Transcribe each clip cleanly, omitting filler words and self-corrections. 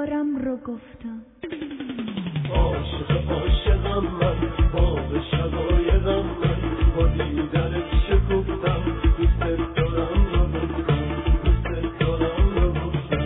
دارم رو گفتم. عاشق عاشقم من، باغ شقایقم من، با دیدنت شکفتم، دوست دارم رو گفتم، دوست دارم رو گفتم.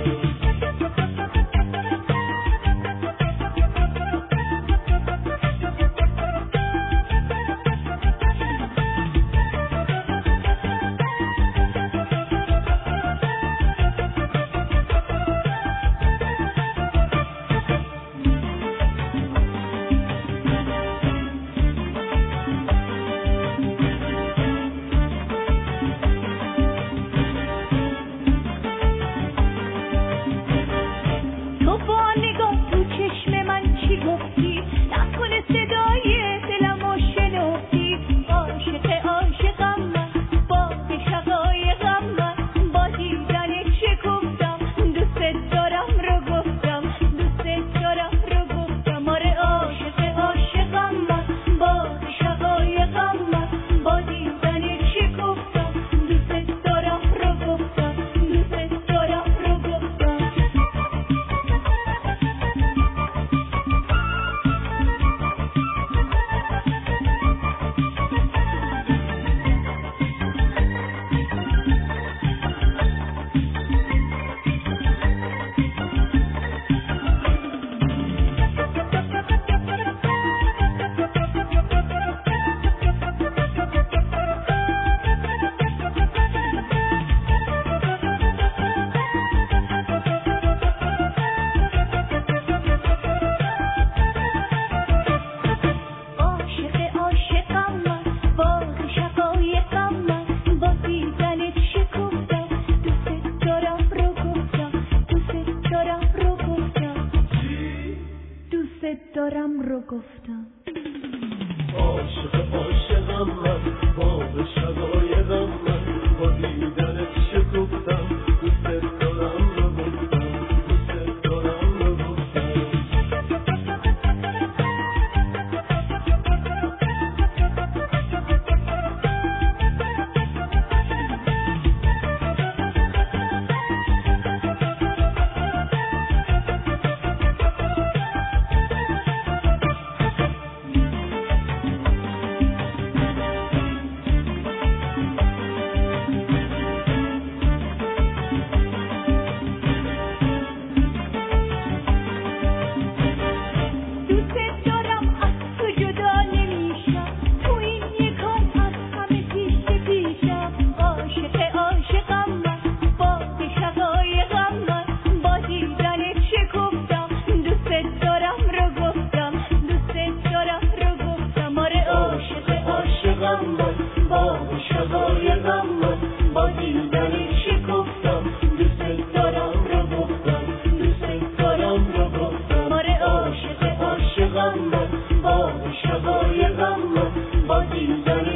دارم رو گفتم. عاشق عاشقم من، باغ شقایقم من، با دیدنت شکفتم، دوست دارم رو گفتم، دوست دارم رو گفتم. باغ شقایقم من، با دیدنت شکفتم، دوست دارم رو گفتم، دوست دارم رو گفتم. عاشق عاشقم من، باغ شقایقم من، با دیدنت